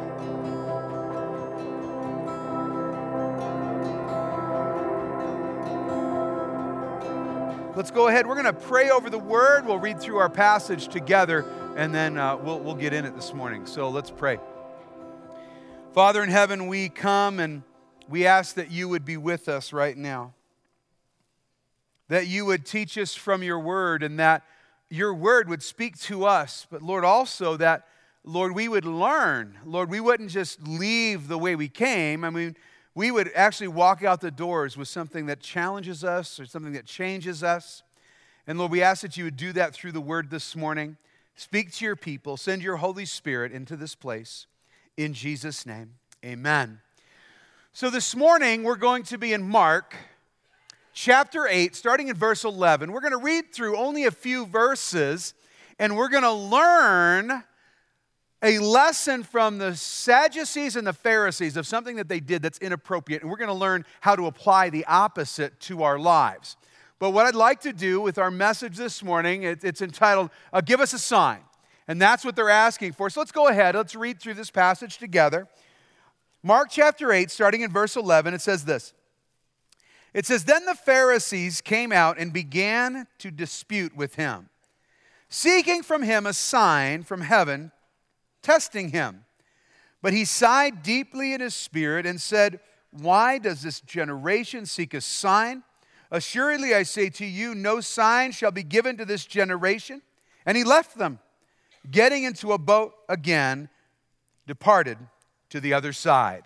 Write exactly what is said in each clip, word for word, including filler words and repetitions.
Let's go ahead. We're going to pray over the Word. We'll read through our passage together, and then uh, we'll, we'll get in it this morning. So let's pray. Father in heaven, we come and we ask that you would be with us right now. That you would teach us from your Word, and that your Word would speak to us. But Lord, also that, Lord, we would learn. Lord, we wouldn't just leave the way we came. I mean, we would actually walk out the doors with something that challenges us or something that changes us. And Lord, we ask that you would do that through the Word this morning. Speak to your people. Send your Holy Spirit into this place. In Jesus' name, amen. So this morning, we're going to be in Mark chapter eight, starting in verse eleven. We're going to read through only a few verses, and we're going to learn a lesson from the Sadducees and the Pharisees of something that they did that's inappropriate, and we're going to learn how to apply the opposite to our lives. But what I'd like to do with our message this morning, it, it's entitled, uh, Give Us a Sign. And that's what they're asking for. So let's go ahead. Let's read through this passage together. Mark chapter eight, starting in verse eleven, it says this. It says, Then the Pharisees came out and began to dispute with him, seeking from him a sign from heaven, testing him. But he sighed deeply in his spirit and said, Why does this generation seek a sign? Assuredly, I say to you, no sign shall be given to this generation. And he left them, getting into a boat again, departed to the other side.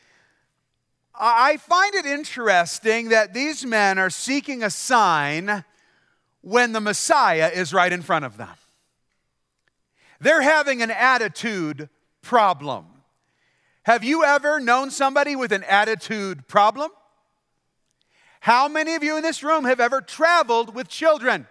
I find it interesting that these men are seeking a sign when the Messiah is right in front of them. They're having an attitude problem. Have you ever known somebody with an attitude problem? How many of you in this room have ever traveled with children?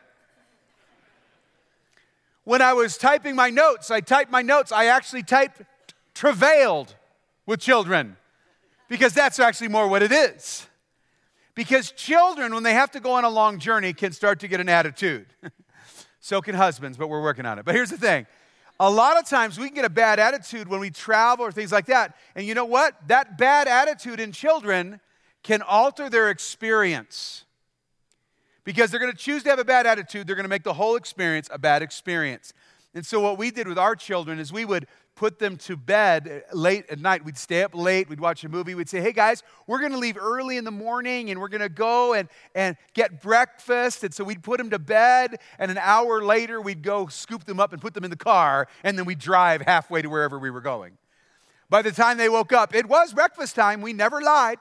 When I was typing my notes, I typed my notes, I actually typed travailed with children, because that's actually more what it is. Because children, when they have to go on a long journey, can start to get an attitude. So can husbands, but we're working on it. But here's the thing. A lot of times we can get a bad attitude when we travel or things like that. And you know what? That bad attitude in children can alter their experience. Because they're going to choose to have a bad attitude, they're going to make the whole experience a bad experience. And so what we did with our children is we would put them to bed late at night. We'd stay up late. We'd watch a movie. We'd say, hey, guys, we're going to leave early in the morning, and we're going to go and, and get breakfast. And so we'd put them to bed, and an hour later, we'd go scoop them up and put them in the car, and then we'd drive halfway to wherever we were going. By the time they woke up, it was breakfast time. We never lied.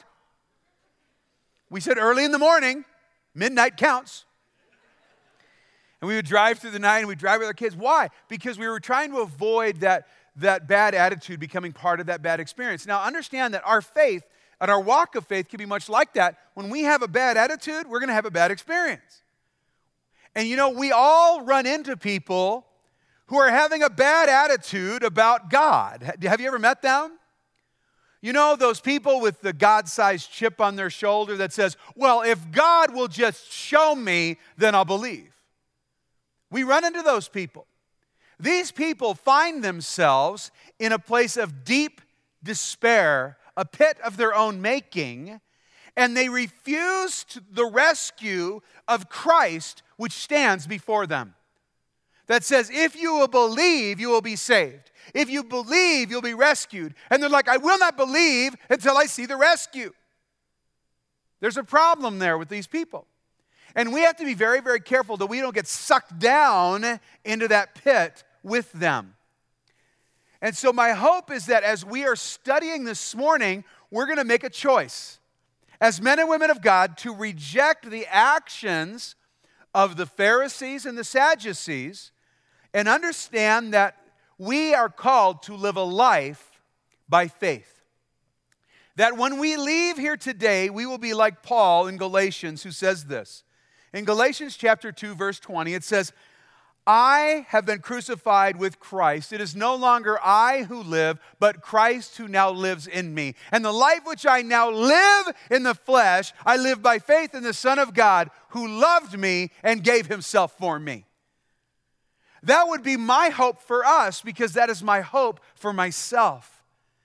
We said early in the morning, midnight counts. And we would drive through the night, and we'd drive with our kids. Why? Because we were trying to avoid that that bad attitude becoming part of that bad experience. Now, understand that our faith and our walk of faith can be much like that. When we have a bad attitude, we're going to have a bad experience. And you know, we all run into people who are having a bad attitude about God. Have you ever met them? You know, those people with the God-sized chip on their shoulder that says, well, if God will just show me, then I'll believe. We run into those people. These people find themselves in a place of deep despair, a pit of their own making, and they refuse the rescue of Christ which stands before them. That says, if you will believe, you will be saved. If you believe, you'll be rescued. And they're like, I will not believe until I see the rescue. There's a problem there with these people. And we have to be very, very careful that we don't get sucked down into that pit with them. And so my hope is that as we are studying this morning, we're going to make a choice as men and women of God to reject the actions of the Pharisees and the Sadducees and understand that we are called to live a life by faith. That when we leave here today, we will be like Paul in Galatians, who says this. In Galatians chapter two, verse twenty, it says, I have been crucified with Christ. It is no longer I who live, but Christ who now lives in me. And the life which I now live in the flesh, I live by faith in the Son of God, who loved me and gave himself for me. That would be my hope for us, because that is my hope for myself.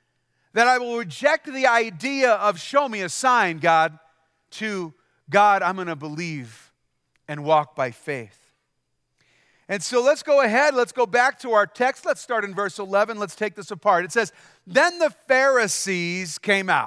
that I will reject the idea of show me a sign, God, to God, I'm going to believe and walk by faith. And so let's go ahead. Let's go back to our text. Let's start in verse eleven. Let's take this apart. It says, then the Pharisees came out.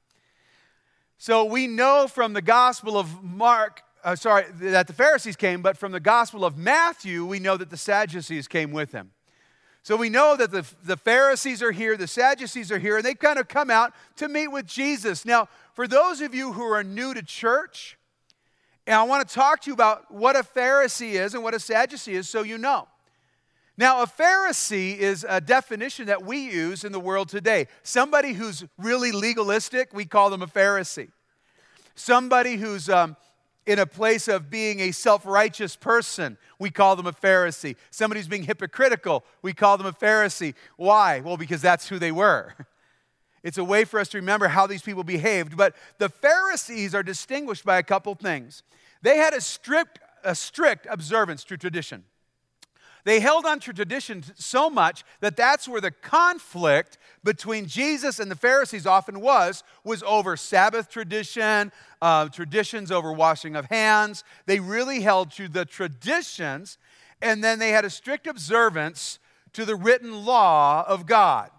So we know from the Gospel of Mark, uh, sorry, that the Pharisees came, but from the Gospel of Matthew, we know that the Sadducees came with him. So we know that the, the Pharisees are here, the Sadducees are here, and they kind of come out to meet with Jesus. Now, for those of you who are new to church, and I want to talk to you about what a Pharisee is and what a Sadducee is so you know. Now, a Pharisee is a definition that we use in the world today. Somebody who's really legalistic, we call them a Pharisee. Somebody who's um, in a place of being a self-righteous person, we call them a Pharisee. Somebody who's being hypocritical, we call them a Pharisee. Why? Well, because that's who they were. It's a way for us to remember how these people behaved. But the Pharisees are distinguished by a couple things. They had a strict, a strict observance to tradition. They held on to tradition so much that that's where the conflict between Jesus and the Pharisees often was, was over Sabbath tradition, uh, traditions over washing of hands. They really held to the traditions, and then they had a strict observance to the written law of God.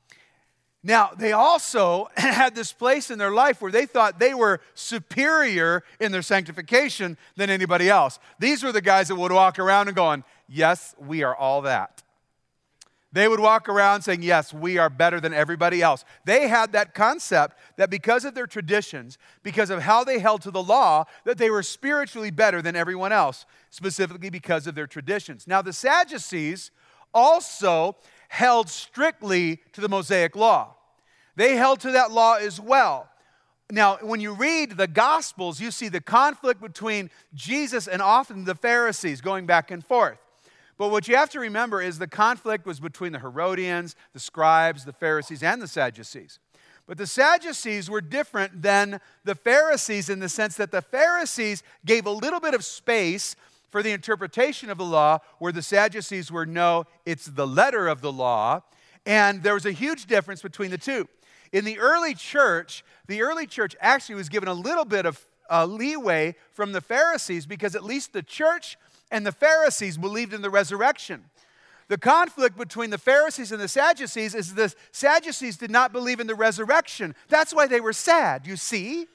Now, they also had this place in their life where they thought they were superior in their sanctification than anybody else. These were the guys that would walk around and going, yes, we are all that. They would walk around saying, yes, we are better than everybody else. They had that concept that because of their traditions, because of how they held to the law, that they were spiritually better than everyone else, specifically because of their traditions. Now, the Sadducees also held strictly to the Mosaic law. They held to that law as well. Now, when you read the Gospels, you see the conflict between Jesus and often the Pharisees going back and forth. But what you have to remember is the conflict was between the Herodians, the scribes, the Pharisees, and the Sadducees. But the Sadducees were different than the Pharisees in the sense that the Pharisees gave a little bit of space for the interpretation of the law, where the Sadducees were, no, it's the letter of the law. And there was a huge difference between the two. In the early church, the early church actually was given a little bit of uh, leeway from the Pharisees because at least the church and the Pharisees believed in the resurrection. The conflict between the Pharisees and the Sadducees is the Sadducees did not believe in the resurrection. That's why they were sad, you see?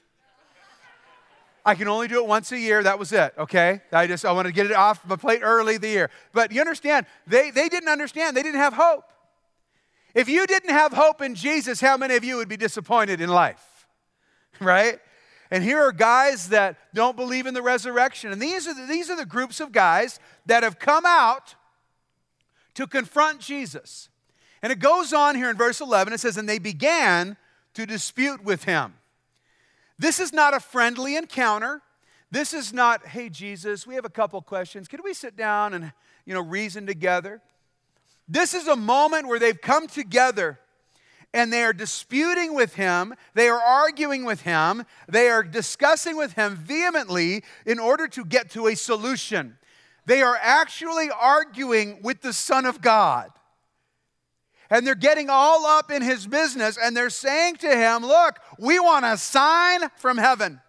I can only do it once a year. That was it, okay? I just, I want to get it off my plate early the year. But you understand, they, they didn't understand. They didn't have hope. If you didn't have hope in Jesus, how many of you would be disappointed in life? Right? And here are guys that don't believe in the resurrection. And these are the, these are the groups of guys that have come out to confront Jesus. And it goes on here in verse eleven. It says, and they began to dispute with him. This is not a friendly encounter. This is not, hey, Jesus, we have a couple questions. Could we sit down and, you know, reason together? This is a moment where they've come together and they are disputing with him. They are arguing with him. They are discussing with him vehemently in order to get to a solution. They are actually arguing with the Son of God. And they're getting all up in his business, and they're saying to him, look, we want a sign from heaven.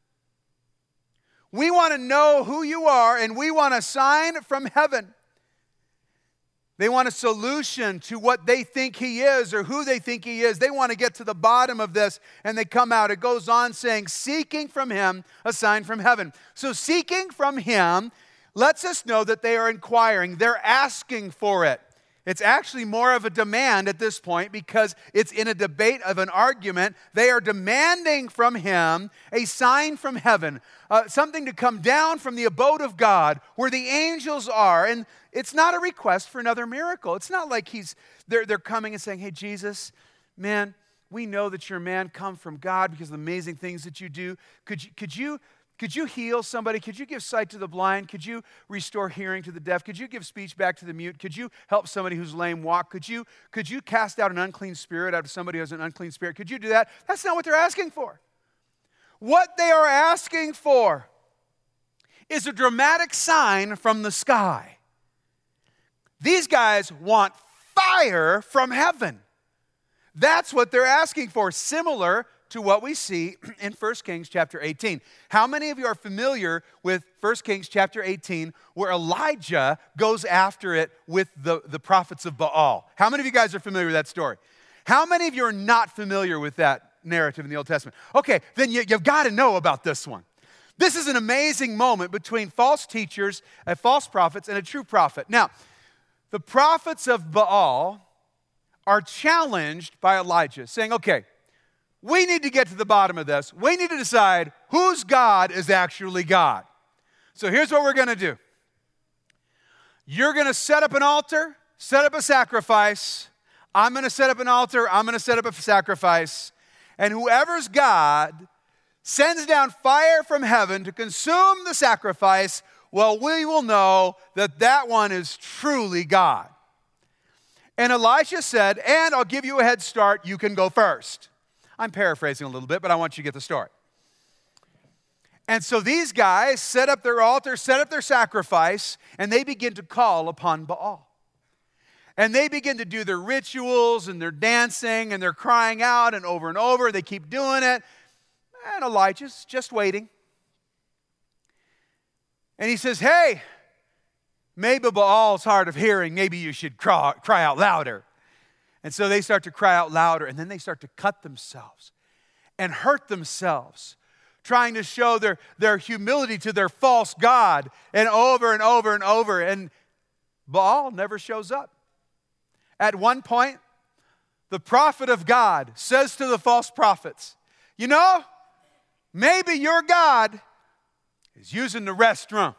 We want to know who you are, and we want a sign from heaven. They want a solution to what they think he is or who they think he is. They want to get to the bottom of this, and they come out. It goes on saying, seeking from him a sign from heaven. So seeking from him lets us know that they are inquiring. They're asking for it. It's actually more of a demand at this point because it's in a debate of an argument. They are demanding from him a sign from heaven, uh, something to come down from the abode of God where the angels are. And it's not a request for another miracle. It's not like he's they're, they're coming and saying, hey, Jesus, man, we know that you're a man come from God because of the amazing things that you do. Could you, could you Could you heal somebody? Could you give sight to the blind? Could you restore hearing to the deaf? Could you give speech back to the mute? Could you help somebody who's lame walk? Could you, could you cast out an unclean spirit out of somebody who has an unclean spirit? Could you do that? That's not what they're asking for. What they are asking for is a dramatic sign from the sky. These guys want fire from heaven. That's what they're asking for, similar to what we see in First Kings chapter eighteen. How many of you are familiar with First Kings chapter eighteen, where Elijah goes after it with the, the prophets of Baal? How many of you guys are familiar with that story? How many of you are not familiar with that narrative in the Old Testament? Okay, then you, you've got to know about this one. This is an amazing moment between false teachers, uh, false prophets, and a true prophet. Now, the prophets of Baal are challenged by Elijah, saying, okay, we need to get to the bottom of this. We need to decide whose God is actually God. So here's what we're going to do. You're going to set up an altar, set up a sacrifice. I'm going to set up an altar. I'm going to set up a sacrifice. And whoever's God sends down fire from heaven to consume the sacrifice, well, we will know that that one is truly God. And Elisha said, and I'll give you a head start. You can go first. I'm paraphrasing a little bit, but I want you to get the story. And so these guys set up their altar, set up their sacrifice, and they begin to call upon Baal. And they begin to do their rituals, and they're dancing, and they're crying out, and over and over, they keep doing it. And Elijah's just waiting. And he says, hey, maybe Baal's hard of hearing. Maybe you should cry, cry out louder. And so they start to cry out louder, and then they start to cut themselves and hurt themselves, trying to show their, their humility to their false god, and over and over and over. And Baal never shows up. At one point, the prophet of God says to the false prophets, you know, maybe your God is using the restroom.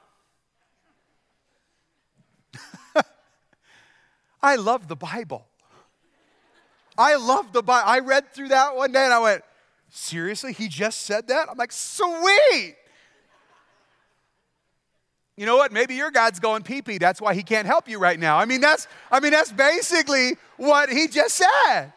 I love the Bible. I love the Bible. I read through that one day and I went, seriously, he just said that? I'm like, sweet. You know what? Maybe your God's going pee-pee. That's why he can't help you right now. I mean, that's, I mean, that's basically what he just said.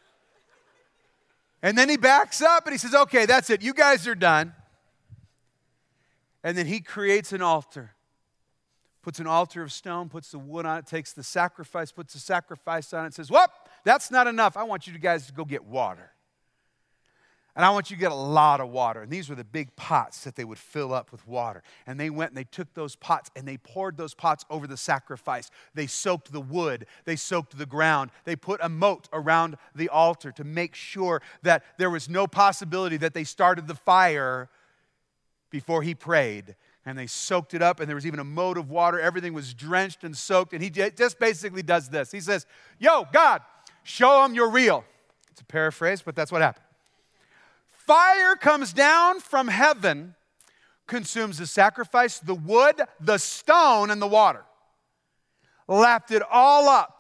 And then he backs up and he says, okay, that's it. You guys are done. And then he creates an altar. Puts an altar of stone, puts the wood on it, takes the sacrifice, puts the sacrifice on it, and says, well, that's not enough. I want you guys to go get water. And I want you to get a lot of water. And these were the big pots that they would fill up with water. And they went and they took those pots and they poured those pots over the sacrifice. They soaked the wood. They soaked the ground. They put a moat around the altar to make sure that there was no possibility that they started the fire before he prayed. And they soaked it up, and there was even a moat of water. Everything was drenched and soaked. And he just basically does this. He says, yo, God, show them you're real. It's a paraphrase, but that's what happened. Fire comes down from heaven, consumes the sacrifice, the wood, the stone, and the water. Lapped it all up.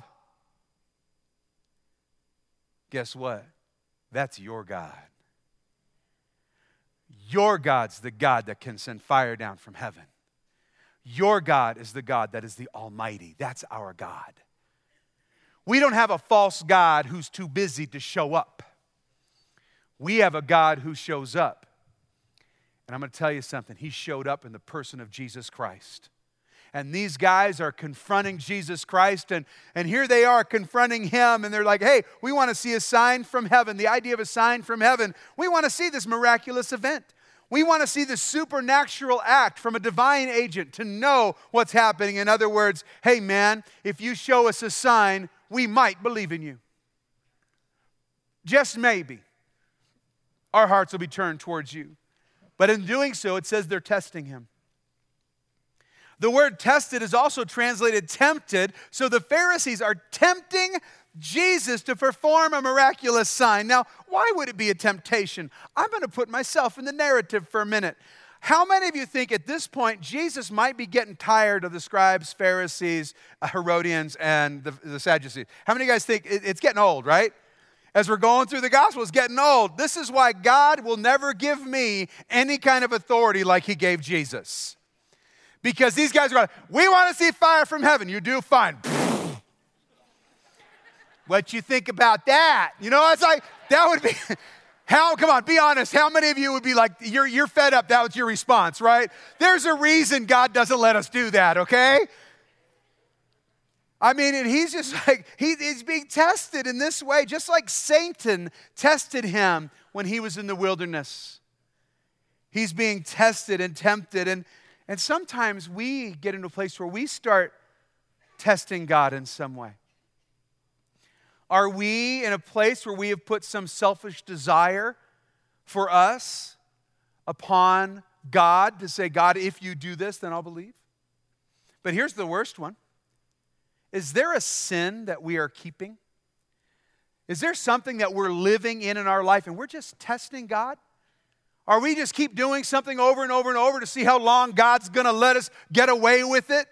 Guess what? That's your God. Your God's the God that can send fire down from heaven. Your God is the God that is the Almighty. That's our God. We don't have a false God who's too busy to show up. We have a God who shows up. And I'm going to tell you something. He showed up in the person of Jesus Christ. And these guys are confronting Jesus Christ, and, and here they are confronting him, and they're like, hey, we want to see a sign from heaven. The idea of a sign from heaven, we want to see this miraculous event. We want to see the supernatural act from a divine agent to know what's happening. In other words, hey man, if you show us a sign, we might believe in you. Just maybe. Our hearts will be turned towards you. But in doing so, it says they're testing him. The word tested is also translated tempted. So the Pharisees are tempting Jesus to perform a miraculous sign. Now, why would it be a temptation? I'm going to put myself in the narrative for a minute. How many of you think at this point Jesus might be getting tired of the scribes, Pharisees, Herodians, and the, the Sadducees? How many of you guys think it, it's getting old, right? As we're going through the gospel, it's getting old. This is why God will never give me any kind of authority like he gave Jesus. Because these guys are going, we want to see fire from heaven. You do? Fine. What you think about that? You know, it's like, that would be, how, come on, be honest. How many of you would be like, you're, you're fed up, that was your response, right? There's a reason God doesn't let us do that, okay? I mean, and he's just like, he, he's being tested in this way, just like Satan tested him when he was in the wilderness. He's being tested and tempted. And, and sometimes we get into a place where we start testing God in some way. Are we in a place where we have put some selfish desire for us upon God to say, God, if you do this, then I'll believe? But here's the worst one. Is there a sin that we are keeping? Is there something that we're living in in our life and we're just testing God? Or we just keep doing something over and over and over to see how long God's going to let us get away with it?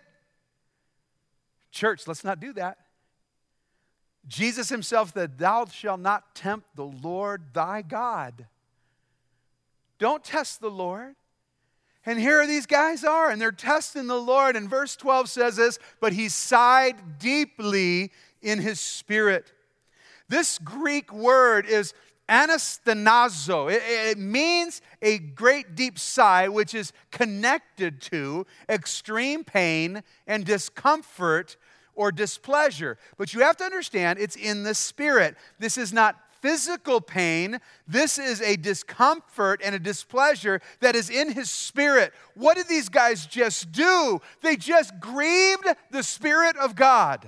Church, let's not do that. Jesus himself said, thou shalt not tempt the Lord thy God. Don't test the Lord. And here these guys are, and they're testing the Lord. And verse twelve says this, but he sighed deeply in his spirit. This Greek word is anastenazo. It, it means a great deep sigh, which is connected to extreme pain and discomfort or displeasure. But you have to understand, it's in the spirit. This is not physical pain. This is a discomfort and a displeasure that is in his spirit. What did these guys just do? They just grieved the Spirit of God.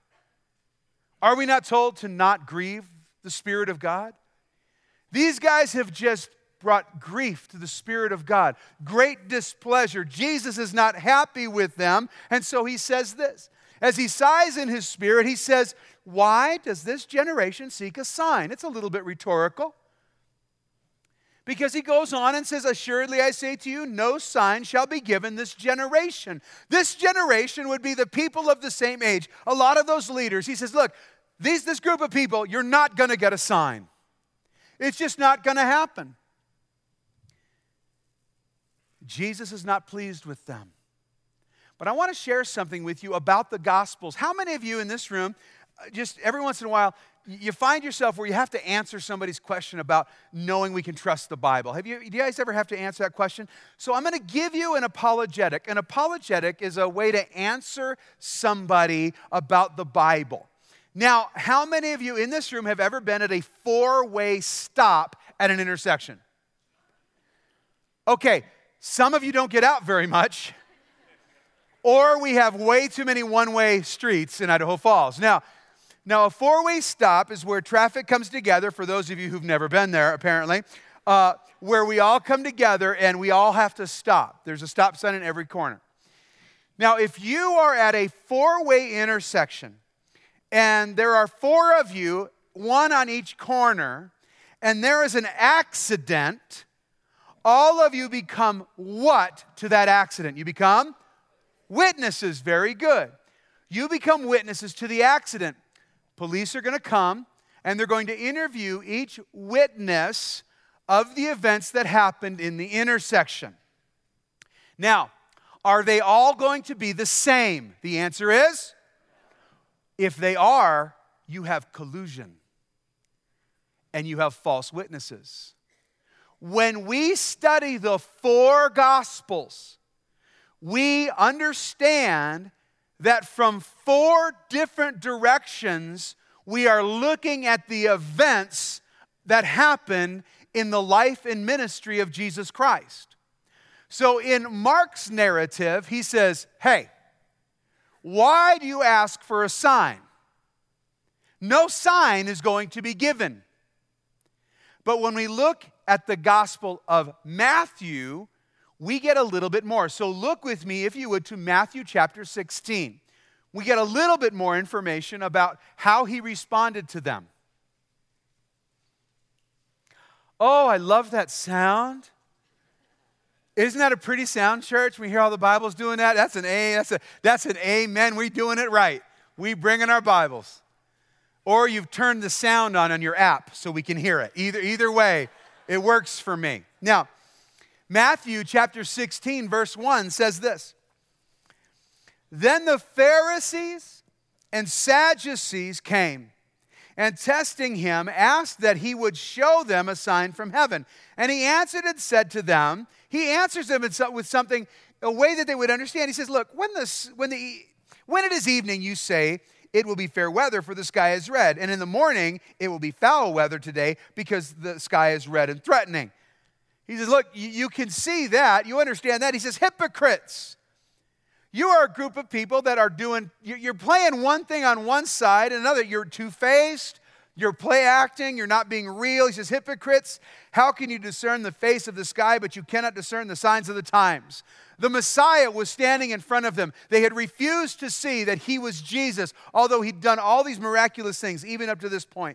Are we not told to not grieve the Spirit of God? These guys have just brought grief to the Spirit of God. Great displeasure. Jesus is not happy with them, and so he says this. As he sighs in his spirit, he says, why does this generation seek a sign? It's a little bit rhetorical. Because he goes on and says, assuredly I say to you, no sign shall be given this generation. This generation would be the people of the same age. A lot of those leaders, he says, look, these, this group of people, you're not going to get a sign. It's just not going to happen. Jesus is not pleased with them. But I want to share something with you about the Gospels. How many of you in this room, just every once in a while, you find yourself where you have to answer somebody's question about knowing we can trust the Bible? Have you, do you guys ever have to answer that question? So I'm going to give you an apologetic. An apologetic is a way to answer somebody about the Bible. Now, how many of you in this room have ever been at a four-way stop at an intersection? Okay, some of you don't get out very much. Or we have way too many one-way streets in Idaho Falls. Now, now a four-way stop is where traffic comes together, for those of you who've never been there, apparently, uh, where we all come together and we all have to stop. There's a stop sign in every corner. Now, if you are at a four-way intersection and there are four of you, one on each corner, and there is an accident, all of you become what to that accident? You become witnesses. Very good. You become witnesses to the accident. Police are going to come and they're going to interview each witness of the events that happened in the intersection. Now, are they all going to be the same? The answer is, if they are, you have collusion and you have false witnesses. When we study the four Gospels, we understand that from four different directions, we are looking at the events that happen in the life and ministry of Jesus Christ. So in Mark's narrative, he says, hey, why do you ask for a sign? No sign is going to be given. But when we look at the Gospel of Matthew, we get a little bit more. So look with me, if you would, to Matthew chapter sixteen. We get a little bit more information about how he responded to them. Oh, I love that sound. Isn't that a pretty sound, church? We hear all the Bibles doing that. That's an A. That's a that's an amen. We're doing it right. We bring in our Bibles. Or you've turned the sound on on your app so we can hear it. Either either way, it works for me. Now, Matthew chapter sixteen, verse one says this. Then the Pharisees and Sadducees came, and testing him, asked that he would show them a sign from heaven. And he answered and said to them, he answers them with something, a way that they would understand. He says, look, when the, when the, When it is evening, you say, it will be fair weather, for the sky is red. And in the morning, it will be foul weather today, because the sky is red and threatening. He says, look, you, you can see that. You understand that. He says, hypocrites. You are a group of people that are doing, you're playing one thing on one side and another. You're two-faced. You're play acting. You're not being real. He says, hypocrites, how can you discern the face of the sky, but you cannot discern the signs of the times? The Messiah was standing in front of them. They had refused to see that he was Jesus, although he'd done all these miraculous things, even up to this point.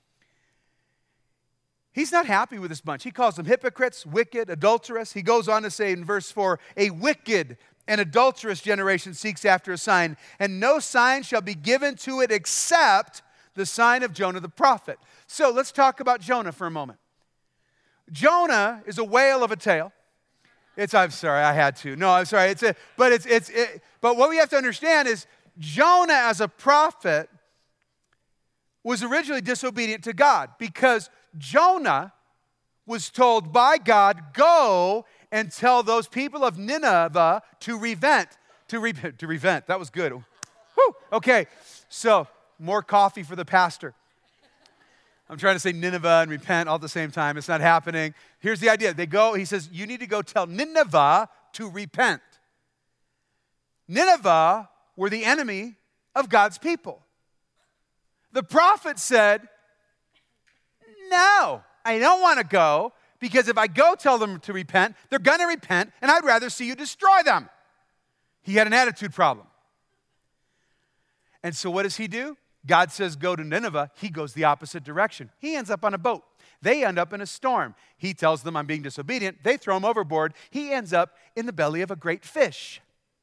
He's not happy with this bunch. He calls them hypocrites, wicked, adulterous. He goes on to say in verse four, a wicked and adulterous generation seeks after a sign, and no sign shall be given to it except the sign of Jonah the prophet. So let's talk about Jonah for a moment. Jonah is a whale of a tale. It's, I'm sorry, I had to. No, I'm sorry. It's a, but it's, it's, it, but what we have to understand is Jonah as a prophet was originally disobedient to God, because Jonah was told by God, go and tell those people of Nineveh to repent. To repent. To repent. That was good. Whew. Okay, so more coffee for the pastor. I'm trying to say Nineveh and repent all at the same time. It's not happening. Here's the idea. They go, he says, you need to go tell Nineveh to repent. Nineveh were the enemy of God's people. The prophet said, no, I don't want to go, because if I go tell them to repent, they're going to repent, and I'd rather see you destroy them. He had an attitude problem. And so what does he do? God says, go to Nineveh. He goes the opposite direction. He ends up on a boat. They end up in a storm. He tells them, I'm being disobedient. They throw him overboard. He ends up in the belly of a great fish.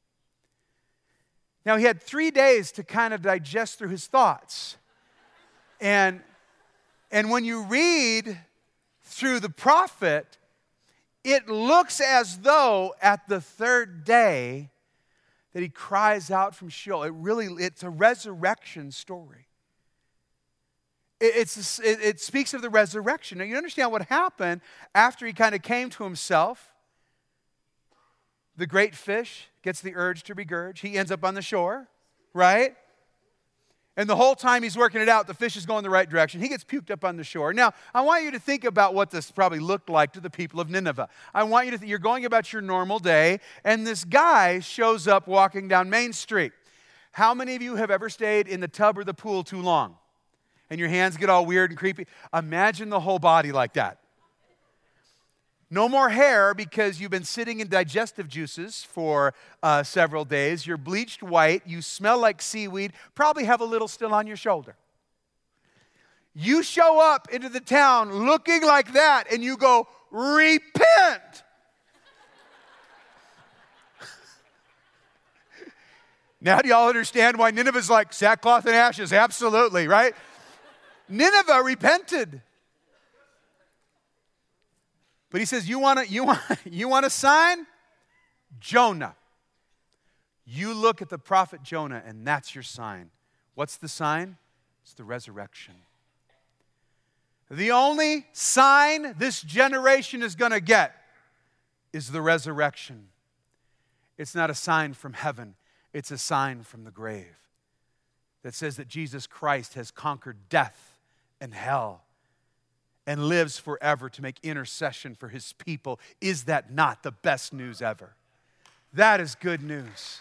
Now, he had three days to kind of digest through his thoughts. And, and when you read through the prophet, it looks as though at the third day that he cries out from Sheol. It really, it's a resurrection story. It, it's, it, it speaks of the resurrection. Now, you understand what happened after he kind of came to himself. The great fish gets the urge to regurge. He ends up on the shore, right? And the whole time he's working it out, the fish is going the right direction. He gets puked up on the shore. Now, I want you to think about what this probably looked like to the people of Nineveh. I want you to think, you're going about your normal day, and this guy shows up walking down Main Street. How many of you have ever stayed in the tub or the pool too long? And your hands get all weird and creepy? Imagine the whole body like that. No more hair, because you've been sitting in digestive juices for uh, several days. You're bleached white. You smell like seaweed. Probably have a little still on your shoulder. You show up into the town looking like that, and you go, repent. Now do y'all understand why Nineveh's like sackcloth and ashes? Absolutely, right? Nineveh repented. But he says, you want to you want, you want a sign? Jonah. You look at the prophet Jonah, and that's your sign. What's the sign? It's the resurrection. The only sign this generation is going to get is the resurrection. It's not a sign from heaven. It's a sign from the grave that says that Jesus Christ has conquered death and hell and lives forever to make intercession for his people. Is that not the best news ever? That is good news.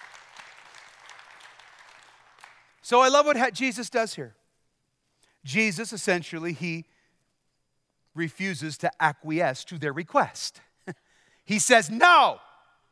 So I love what Jesus does here. Jesus, essentially, he refuses to acquiesce to their request. He says, no.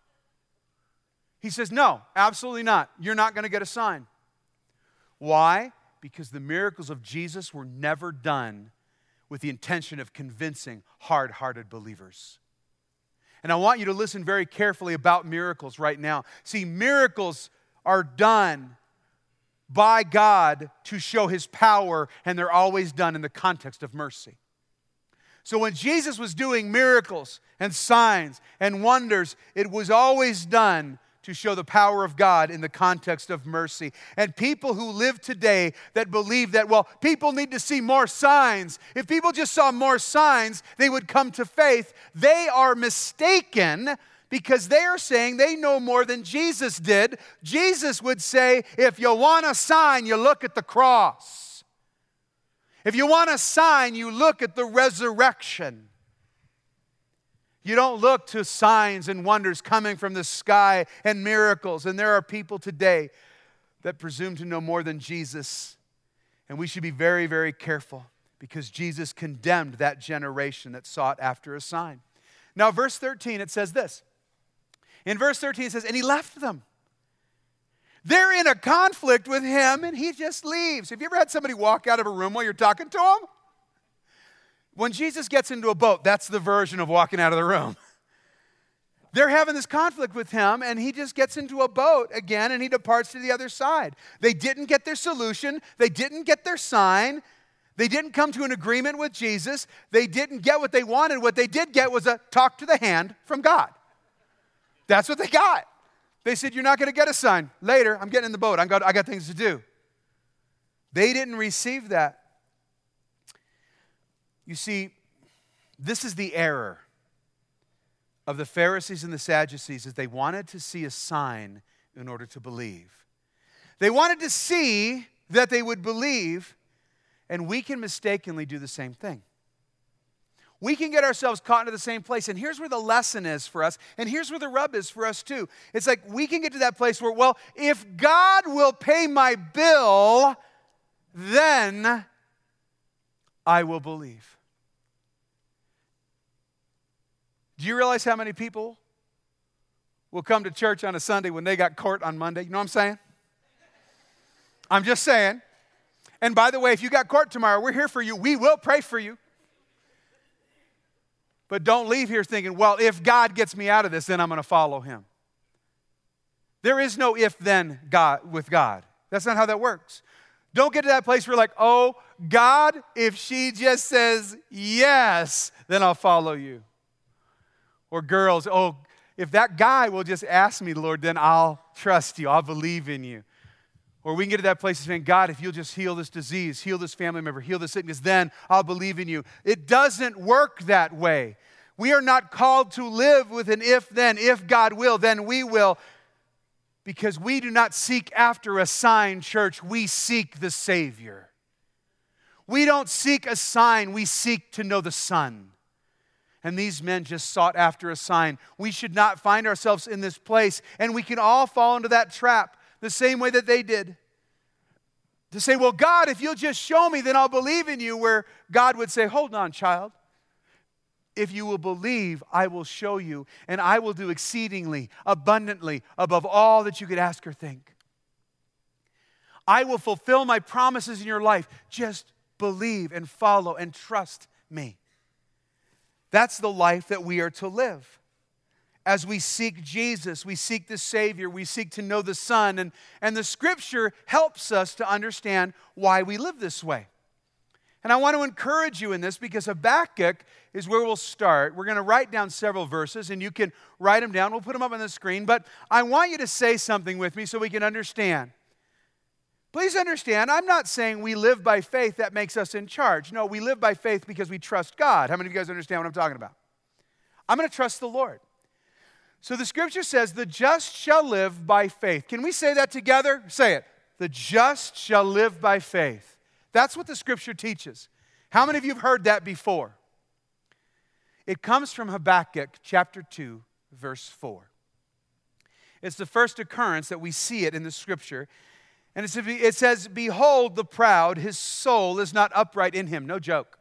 He says, no, absolutely not. You're not going to get a sign. Why? Because the miracles of Jesus were never done with the intention of convincing hard-hearted believers. And I want you to listen very carefully about miracles right now. See, miracles are done by God to show his power, and they're always done in the context of mercy. So when Jesus was doing miracles and signs and wonders, it was always done to show the power of God in the context of mercy. And people who live today that believe that, well, people need to see more signs. If people just saw more signs, they would come to faith. They are mistaken, because they are saying they know more than Jesus did. Jesus would say, if you want a sign, you look at the cross. If you want a sign, you look at the resurrection. You don't look to signs and wonders coming from the sky and miracles. And there are people today that presume to know more than Jesus. And we should be very, very careful, because Jesus condemned that generation that sought after a sign. Now, verse thirteen, it says this. In verse thirteen, it says, and he left them. They're in a conflict with him, and he just leaves. Have you ever had somebody walk out of a room while you're talking to them? When Jesus gets into a boat, that's the version of walking out of the room. They're having this conflict with him, and he just gets into a boat again, and he departs to the other side. They didn't get their solution. They didn't get their sign. They didn't come to an agreement with Jesus. They didn't get what they wanted. What they did get was a talk to the hand from God. That's what they got. They said, you're not going to get a sign. Later, I'm getting in the boat. I got, I got things to do. They didn't receive that. You see, this is the error of the Pharisees and the Sadducees, is they wanted to see a sign in order to believe. They wanted to see that they would believe, and we can mistakenly do the same thing. We can get ourselves caught into the same place, and here's where the lesson is for us, and here's where the rub is for us too. It's like we can get to that place where, well, if God will pay my bill, then I will believe. Do you realize how many people will come to church on a Sunday when they got court on Monday? You know what I'm saying? I'm just saying. And by the way, if you got court tomorrow, we're here for you. We will pray for you. But don't leave here thinking, well, if God gets me out of this, then I'm going to follow him. There is no if-then God with God. That's not how that works. Don't get to that place where you're like, oh, God, if she just says yes, then I'll follow you. Or girls, oh, if that guy will just ask me, Lord, then I'll trust you. I'll believe in you. Or we can get to that place of saying, God, if you'll just heal this disease, heal this family member, heal this sickness, then I'll believe in you. It doesn't work that way. We are not called to live with an if-then. If God will, then we will. Because we do not seek after a sign, church. We seek the Savior. We don't seek a sign. We seek to know the Son. And these men just sought after a sign. We should not find ourselves in this place. And we can all fall into that trap the same way that they did. To say, well, God, if you'll just show me, then I'll believe in you. Where God would say, hold on, child. If you will believe, I will show you. And I will do exceedingly, abundantly, above all that you could ask or think. I will fulfill my promises in your life. Just believe and follow and trust me. That's the life that we are to live. As we seek Jesus, we seek the Savior, we seek to know the Son, and, and the Scripture helps us to understand why we live this way. And I want to encourage you in this, because Habakkuk is where we'll start. We're going to write down several verses, and you can write them down. We'll put them up on the screen, but I want you to say something with me so we can understand. Please understand, I'm not saying we live by faith that makes us in charge. No, we live by faith because we trust God. How many of you guys understand what I'm talking about? I'm going to trust the Lord. So the Scripture says, the just shall live by faith. Can we say that together? Say it. The just shall live by faith. That's what the Scripture teaches. How many of you have heard that before? It comes from Habakkuk chapter two, verse four. It's the first occurrence that we see it in the Scripture. And it says, behold the proud, his soul is not upright in him. No joke.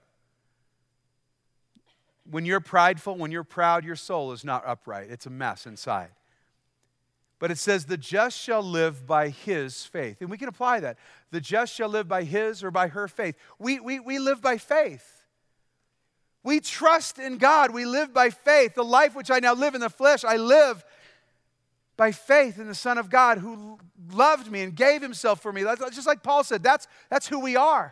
When you're prideful, when you're proud, your soul is not upright. It's a mess inside. But it says, the just shall live by his faith. And we can apply that. The just shall live by his or by her faith. We, we, we live by faith. We trust in God. We live by faith. The life which I now live in the flesh, I live by faith in the Son of God who loved me and gave himself for me. That's just like Paul said, that's, that's who we are.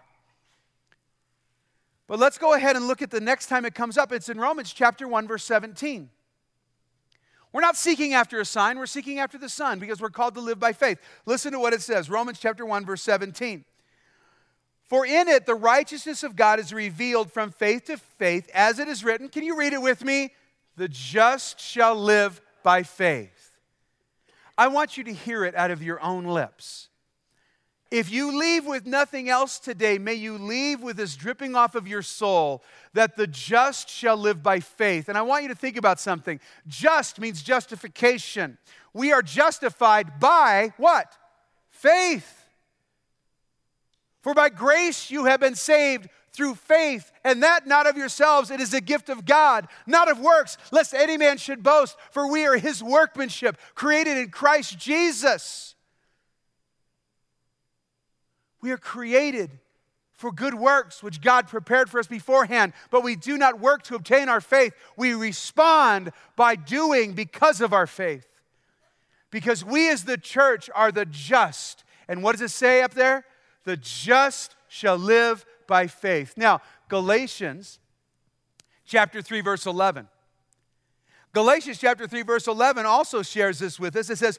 But let's go ahead and look at the next time it comes up. It's in Romans chapter one, verse seventeen. We're not seeking after a sign, we're seeking after the Son because we're called to live by faith. Listen to what it says, Romans chapter one, verse seventeen. For in it the righteousness of God is revealed from faith to faith, as it is written. Can you read it with me? The just shall live by faith. I want you to hear it out of your own lips. If you leave with nothing else today, may you leave with this dripping off of your soul that the just shall live by faith. And I want you to think about something. Just means justification. We are justified by what? Faith. For by grace you have been saved through faith, and that not of yourselves, it is a gift of God, not of works, lest any man should boast, for we are his workmanship, created in Christ Jesus. We are created for good works, which God prepared for us beforehand, but we do not work to obtain our faith. We respond by doing because of our faith. Because we as the church are the just. And what does it say up there? The just shall live by faith. Now, Galatians chapter three, verse eleven. Galatians chapter three, verse eleven also shares this with us. It says,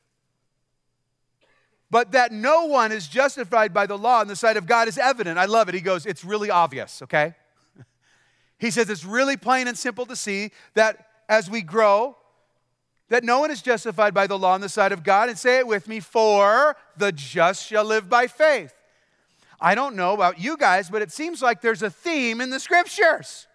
but that no one is justified by the law in the sight of God is evident. I love it. He goes, it's really obvious, okay? He says it's really plain and simple to see that as we grow, that no one is justified by the law in the sight of God. And say it with me, for the just shall live by faith. I don't know about you guys, but it seems like there's a theme in the scriptures.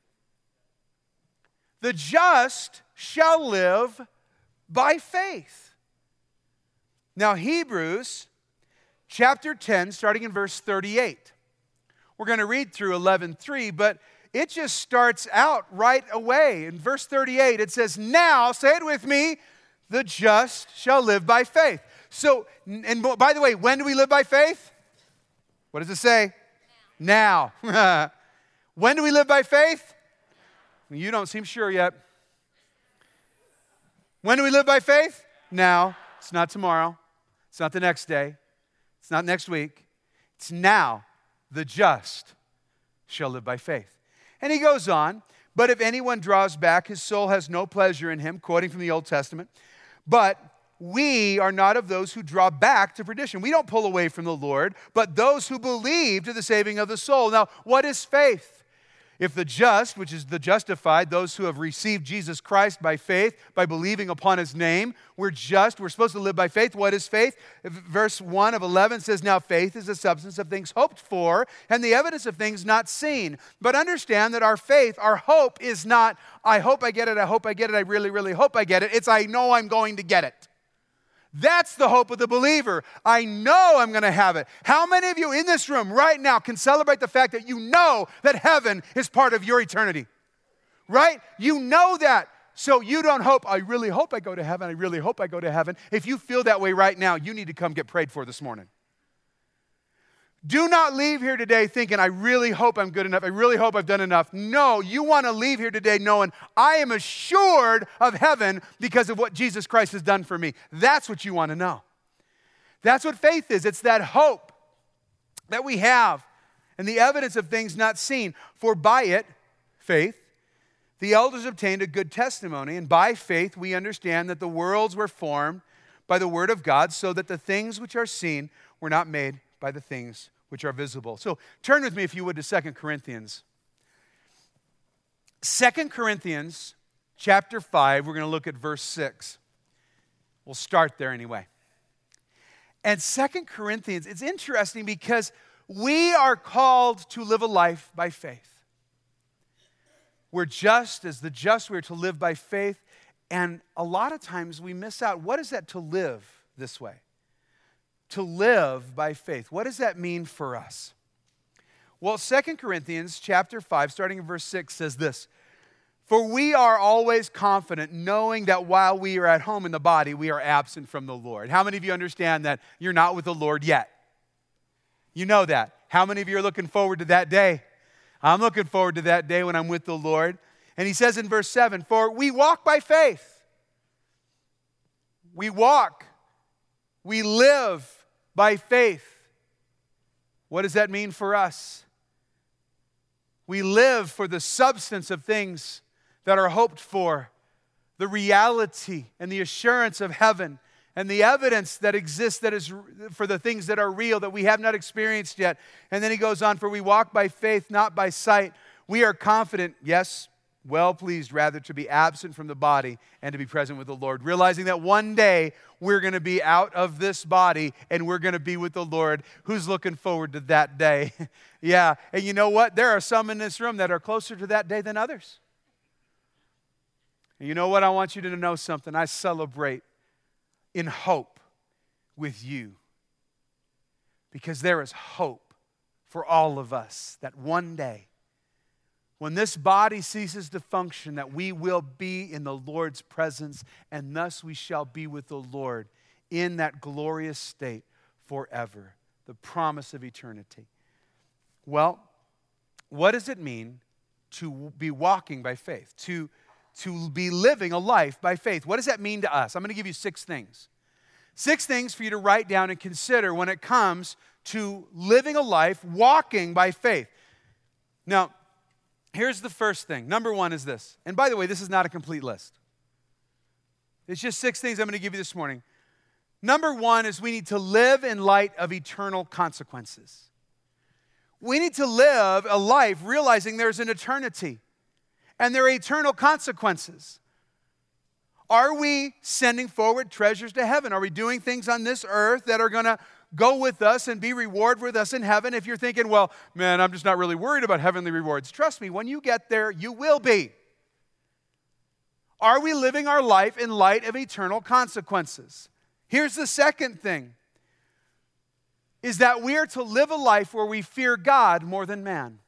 The just shall live by faith. Now, Hebrews chapter ten, starting in verse thirty-eight. We're going to read through eleven three, but it just starts out right away. In verse thirty-eight, it says, now, say it with me, the just shall live by faith. So, and by the way, when do we live by faith? What does it say? Now. now. When do we live by faith? You don't seem sure yet. When do we live by faith? Now. It's not tomorrow. It's not the next day. It's not next week. It's now. The just shall live by faith. And he goes on, but if anyone draws back, his soul has no pleasure in him, quoting from the Old Testament. But we are not of those who draw back to perdition. We don't pull away from the Lord, but those who believe to the saving of the soul. Now, what is faith? If the just, which is the justified, those who have received Jesus Christ by faith, by believing upon his name, we're just, we're supposed to live by faith. What is faith? Verse one of eleven says, now faith is the substance of things hoped for and the evidence of things not seen. But understand that our faith, our hope is not, I hope I get it, I hope I get it, I really, really hope I get it. It's, I know I'm going to get it. That's the hope of the believer. I know I'm going to have it. How many of you in this room right now can celebrate the fact that you know that heaven is part of your eternity? Right? You know that. So you don't hope, I really hope I go to heaven. I really hope I go to heaven. If you feel that way right now, you need to come get prayed for this morning. Do not leave here today thinking, I really hope I'm good enough. I really hope I've done enough. No, you want to leave here today knowing I am assured of heaven because of what Jesus Christ has done for me. That's what you want to know. That's what faith is. It's that hope that we have and the evidence of things not seen. For by it, faith, the elders obtained a good testimony. And by faith, we understand that the worlds were formed by the word of God, so that the things which are seen were not made by the things which are visible. So turn with me, if you would, to Second Corinthians. Second Corinthians chapter five, we're going to look at verse six. We'll start there anyway. And Second Corinthians, it's interesting because we are called to live a life by faith. We're just as the just, we're to live by faith. And a lot of times we miss out. What is that to live this way? To live by faith. What does that mean for us? Well, Second Corinthians chapter five, starting in verse six, says this. For we are always confident, knowing that while we are at home in the body, we are absent from the Lord. How many of you understand that you're not with the Lord yet? You know that. How many of you are looking forward to that day? I'm looking forward to that day when I'm with the Lord. And he says in verse seven, for we walk by faith. We walk. We live by faith. What does that mean for us? We live for the substance of things that are hoped for, the reality and the assurance of heaven, and the evidence that exists that is for the things that are real that we have not experienced yet. And then he goes on, for we walk by faith, not by sight. We are confident, yes, well pleased rather to be absent from the body and to be present with the Lord. Realizing that one day we're going to be out of this body and we're going to be with the Lord. Who's looking forward to that day? Yeah, and you know what? There are some in this room that are closer to that day than others. And you know what? I want you to know something. I celebrate in hope with you. Because there is hope for all of us that one day, when this body ceases to function, that we will be in the Lord's presence, and thus we shall be with the Lord in that glorious state forever. The promise of eternity. Well, what does it mean to be walking by faith? To, to be living a life by faith? What does that mean to us? I'm going to give you six things. Six things for you to write down and consider when it comes to living a life walking by faith. Now, here's the first thing. Number one is this. And by the way, this is not a complete list. It's just six things I'm going to give you this morning. Number one is we need to live in light of eternal consequences. We need to live a life realizing there's an eternity and there are eternal consequences. Are we sending forward treasures to heaven? Are we doing things on this earth that are going to go with us and be rewarded with us in heaven? If you're thinking, well, man, I'm just not really worried about heavenly rewards. Trust me, when you get there, you will be. Are we living our life in light of eternal consequences? Here's the second thing, is that we are to live a life where we fear God more than man.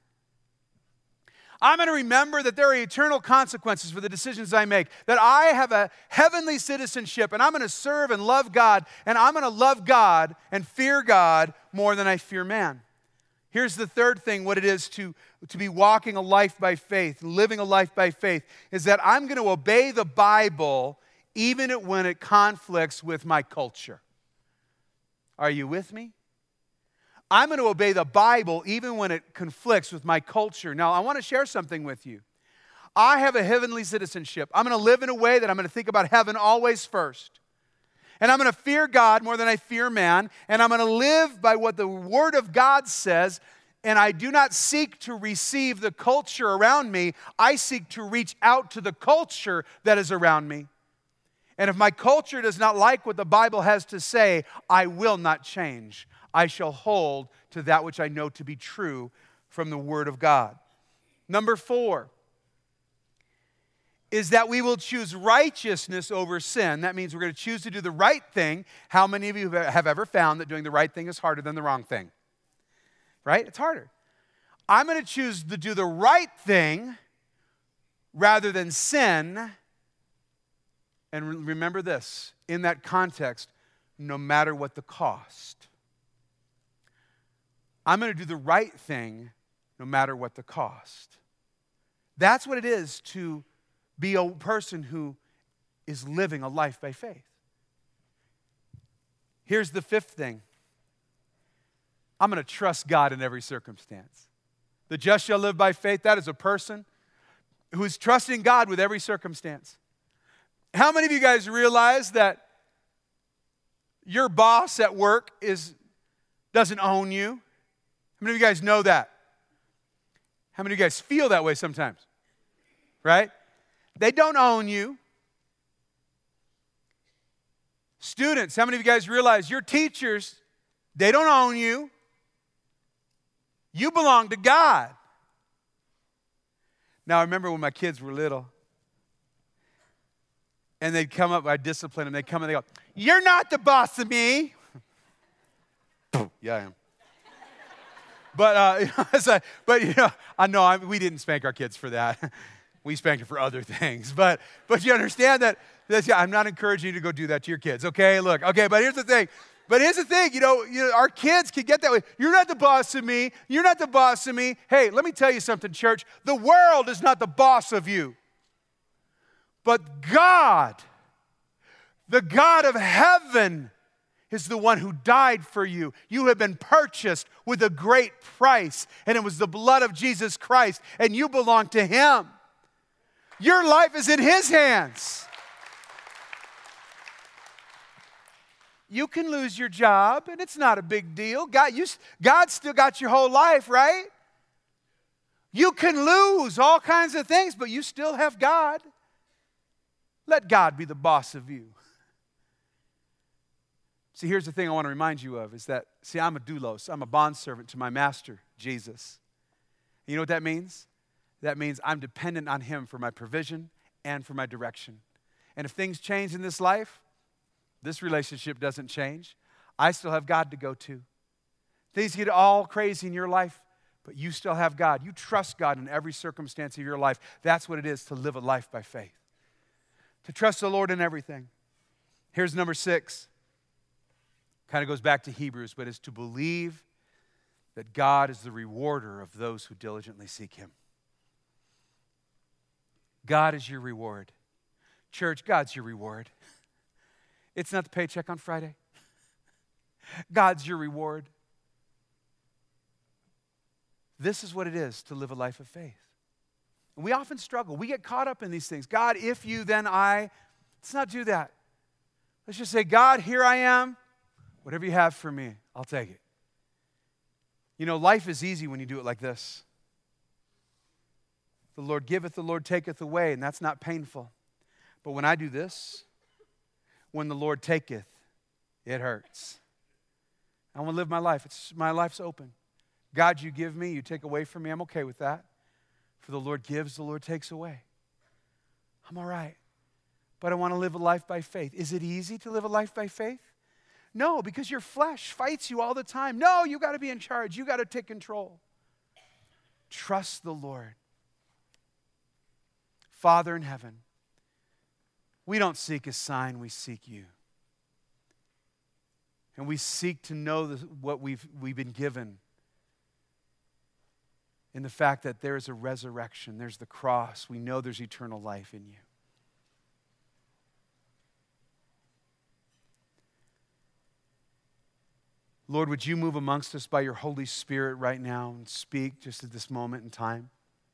I'm going to remember that there are eternal consequences for the decisions I make, that I have a heavenly citizenship, and I'm going to serve and love God, and I'm going to love God and fear God more than I fear man. Here's the third thing, what it is to, to be walking a life by faith, living a life by faith, is that I'm going to obey the Bible even when it conflicts with my culture. Are you with me? I'm going to obey the Bible even when it conflicts with my culture. Now, I want to share something with you. I have a heavenly citizenship. I'm going to live in a way that I'm going to think about heaven always first. And I'm going to fear God more than I fear man. And I'm going to live by what the Word of God says. And I do not seek to receive the culture around me. I seek to reach out to the culture that is around me. And if my culture does not like what the Bible has to say, I will not change. I shall hold to that which I know to be true from the Word of God. Number four is that we will choose righteousness over sin. That means we're going to choose to do the right thing. How many of you have ever found that doing the right thing is harder than the wrong thing? Right? It's harder. I'm going to choose to do the right thing rather than sin. And remember this, in that context, no matter what the cost. I'm going to do the right thing no matter what the cost. That's what it is to be a person who is living a life by faith. Here's the fifth thing. I'm going to trust God in every circumstance. The just shall live by faith. That is a person who is trusting God with every circumstance. How many of you guys realize that your boss at work is doesn't own you? How many of you guys know that? How many of you guys feel that way sometimes? Right? They don't own you. Students, how many of you guys realize your teachers, they don't own you? You belong to God. Now, I remember when my kids were little, and they'd come up, I'd discipline them, they'd come and they go, "You're not the boss of me." Yeah, I am. But, uh, you know, it's like, but you know, I know I, we didn't spank our kids for that. We spanked them for other things. But but you understand that, that yeah, I'm not encouraging you to go do that to your kids, okay? Look, okay, but here's the thing. But here's the thing, you know, you know, our kids can get that way. You're not the boss of me. You're not the boss of me. Hey, let me tell you something, church. The world is not the boss of you. But God, the God of heaven, is the one who died for you. You have been purchased with a great price, and it was the blood of Jesus Christ, and you belong to Him. Your life is in His hands. You can lose your job, and it's not a big deal. God, you, God still got your whole life, right? You can lose all kinds of things, but you still have God. Let God be the boss of you. See, here's the thing I want to remind you of is that, see, I'm a doulos. I'm a bondservant to my master, Jesus. You know what that means? That means I'm dependent on him for my provision and for my direction. And if things change in this life, this relationship doesn't change. I still have God to go to. Things get all crazy in your life, but you still have God. You trust God in every circumstance of your life. That's what it is to live a life by faith. To trust the Lord in everything. Here's number six. Kind of goes back to Hebrews, but is to believe that God is the rewarder of those who diligently seek him. God is your reward. Church, God's your reward. It's not the paycheck on Friday. God's your reward. This is what it is to live a life of faith. And we often struggle. We get caught up in these things. God, if you, then I. Let's not do that. Let's just say, God, here I am. Whatever you have for me, I'll take it. You know, life is easy when you do it like this. The Lord giveth, the Lord taketh away, and that's not painful. But when I do this, when the Lord taketh, it hurts. I want to live my life. It's, my life's open. God, you give me, you take away from me. I'm okay with that. For the Lord gives, the Lord takes away. I'm all right. But I want to live a life by faith. Is it easy to live a life by faith? No, because your flesh fights you all the time. No, you got to be in charge. You got to take control. Trust the Lord. Father in heaven, we don't seek a sign, we seek you. And we seek to know the, what we've, we've been given in the fact that there is a resurrection, there's the cross. We know there's eternal life in you. Lord, would you move amongst us by your Holy Spirit right now and speak just at this moment in time?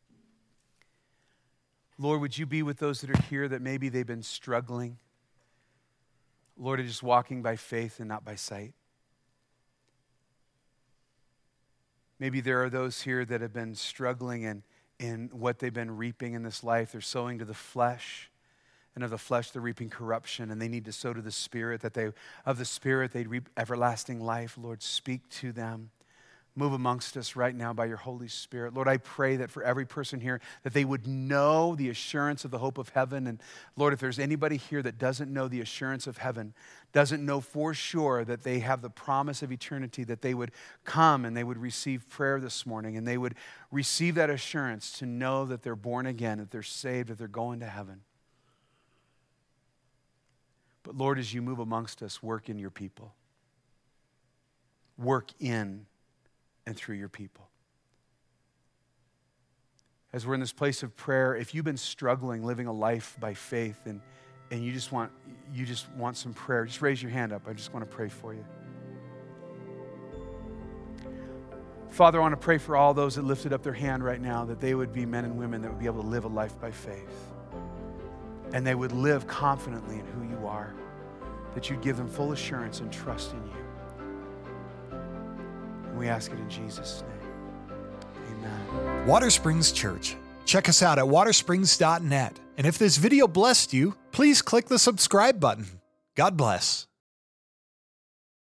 Lord, would you be with those that are here that maybe they've been struggling? Lord, are just walking by faith and not by sight. Maybe there are those here that have been struggling in, in what they've been reaping in this life. They're sowing to the flesh, and of the flesh they're reaping corruption, and they need to sow to the Spirit, that they of the Spirit they'd reap everlasting life. Lord, speak to them. Move amongst us right now by your Holy Spirit. Lord, I pray that for every person here, that they would know the assurance of the hope of heaven. And Lord, if there's anybody here that doesn't know the assurance of heaven, doesn't know for sure that they have the promise of eternity, that they would come and they would receive prayer this morning, and they would receive that assurance to know that they're born again, that they're saved, that they're going to heaven. But Lord, as you move amongst us, work in your people. Work in and through your people. As we're in this place of prayer, if you've been struggling living a life by faith and, and you just want you just want some prayer, just raise your hand up. I just want to pray for you. Father, I want to pray for all those that lifted up their hand right now, that they would be men and women that would be able to live a life by faith. And they would live confidently in who you are, that you'd give them full assurance and trust in you. We ask it in Jesus' name. Amen. Water Springs Church. Check us out at water springs dot net. And if this video blessed you, please click the subscribe button. God bless.